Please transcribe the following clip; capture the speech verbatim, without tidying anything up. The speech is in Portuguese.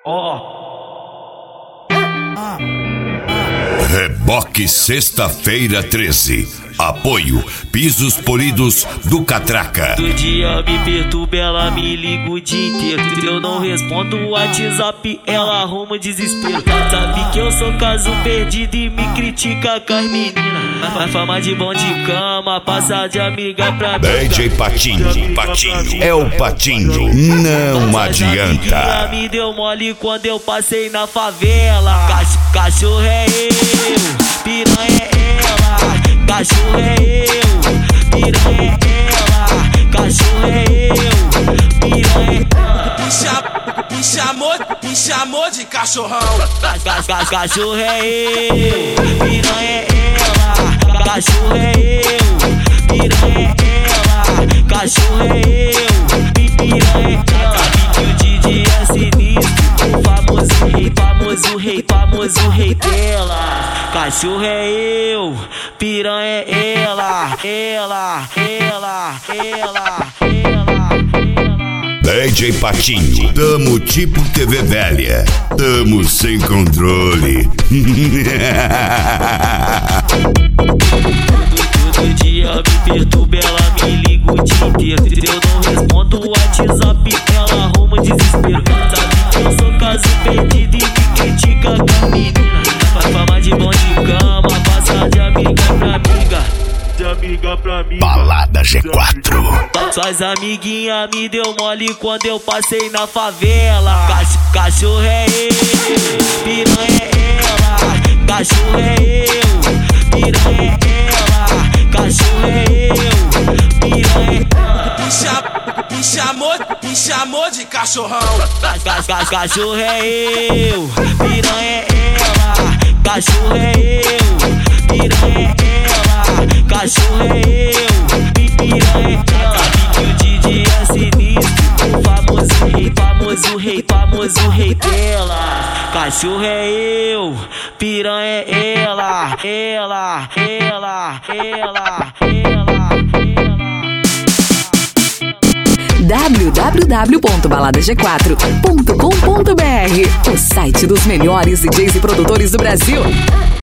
Ó. Reboque sexta-feira treze. Apoio Pisos Polidos do Catraca. Do dia me perturba, ela me liga o dia inteiro. Eu não respondo o WhatsApp, ela arruma desespero. Sabe que eu sou caso perdido e me critica com as meninas. Mas fama de bom de cama, passa de amiga pra D J Patinho, Patinho, é o Patinho, não adianta. Ela me deu mole quando eu passei na favela. Cach cachorro é eu, piranha é ela. Cachorro é eu, piranha é ela. Cachorro é eu, piranha é ela. Me, cham, me, chamou, me chamou de cachorrão. Cachorro é eu, piranha é ela. Cachorro é eu, piranha é ela. Cachorro é eu, piranha é ela. Que o D J é sinistro, o famoso rei, famoso rei, famoso rei dela. Cachorro é eu, piranha é ela, ela, ela, ela, ela. D J Patinho, tamo tipo T V velha, tamo sem controle. Todo dia me perturba, ela me liga o dia inteiro. Eu não respondo o WhatsApp, ela arruma desespero. Sabe que eu sou caso perdido e me critica com a menina. Faz fama de bom de cama, passa de amiga pra amiga. De amiga pra amiga. Balada G quatro. Suas amiguinhas me deu mole quando eu passei na favela. Cach cachorro é eu, piranha é ela. Cachorro é eu, piranha é ela. Cachorro é eu, piranha é ela. Me, cham, me, chamou, me chamou de cachorrão. Cachorro é eu, piranha é ela. Cachorro é eu, piranha é ela. Cachorro é eu, piranha é ela. Que o D J é sinistro, o famoso rei, famoso rei, famoso rei dela. Cachorro é eu, piranha é ela, ela, ela, ela, ela. w w w ponto balada g quatro ponto com ponto b r, o site dos melhores D Js e produtores do Brasil.